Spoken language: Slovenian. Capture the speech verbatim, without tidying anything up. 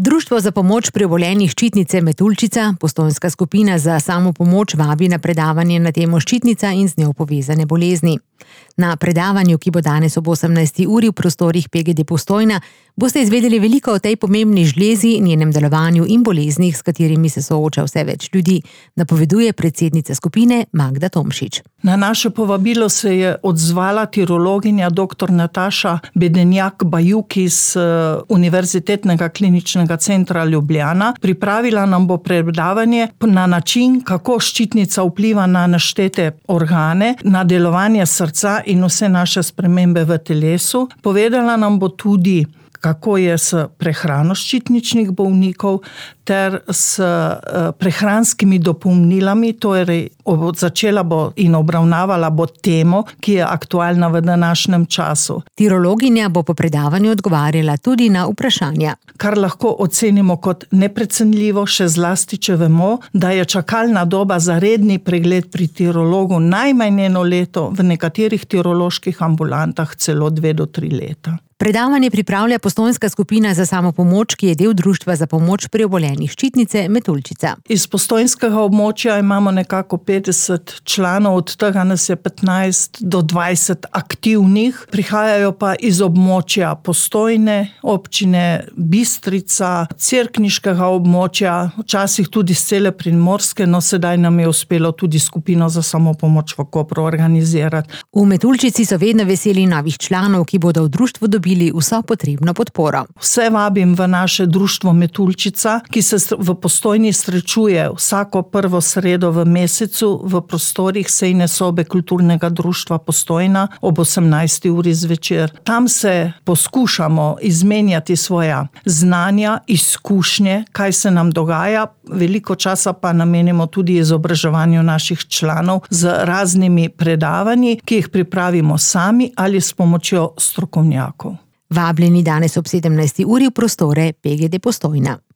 Društvo za pomoč pri obolenjih ščitnice Metuljčica, postojnska skupina za samopomoč, vabi na predavanje na temo ščitnica in z njo povezane bolezni. Na predavanju, ki bo danes ob osemnajsti uri v prostorih P G D Postojna, boste izvedeli veliko o tej pomembni žlezi, njenem delovanju in boleznih, s katerimi se sooča vse več ljudi, napoveduje predsednica skupine Magda Tomšič. Na naše povabilo se je odzvala tirologinja doktor Nataša Bedenjak-Bajuk iz Univerzitetnega kliničnega centra Ljubljana. Pripravila nam bo predavanje na način, kako ščitnica vpliva na naštete organe, na delovanje srca in vse naše spremembe v telesu. Povedala nam bo tudi, kako je s prehrano ščitničnih bolnikov ter s prehranskimi dopolnilami, torej začela bo in obravnavala bo temo, ki je aktualna v današnjem času. Tirologinja bo po predavanju odgovarjala tudi na vprašanja. Kar lahko ocenimo kot neprecenljivo, še zlasti, če vemo, da je čakalna doba za redni pregled pri tirologu najmanj eno leto, v nekaterih tiroloških ambulantah celo dve do tri leta. Predavanje pripravlja postojnska skupina za samopomoč, ki je del Društva za pomoč pri obolenjih ščitnice Metuljčica. Iz postojnskega območja imamo nekako petdeset članov, od tega nas je petnajst do dvajset aktivnih. Prihajajo pa iz območja Postojne, občine Bistrica, cerkniškega območja, včasih tudi iz cele Primorske, no sedaj nam je uspelo tudi skupino za samopomoč v Kopru organizirati. V Metuljčici so vedno veseli novih članov, ki bodo v društvu dobili vso potrebno podporo. Vse vabim v naše društvo Metuljčica, ki se v Postojni srečuje vsako prvo sredo v mesecu v prostorih sejne sobe Kulturnega društva Postojna ob osemnajsti uri zvečer. Tam se poskušamo izmenjati svoja znanja, izkušnje, kaj se nam dogaja. Veliko časa pa namenimo tudi izobraževanju naših članov z raznimi predavanji, ki jih pripravimo sami ali s pomočjo strokovnjakov. Vabljeni danes ob sedemnajsti uri v prostore P G D Postojna.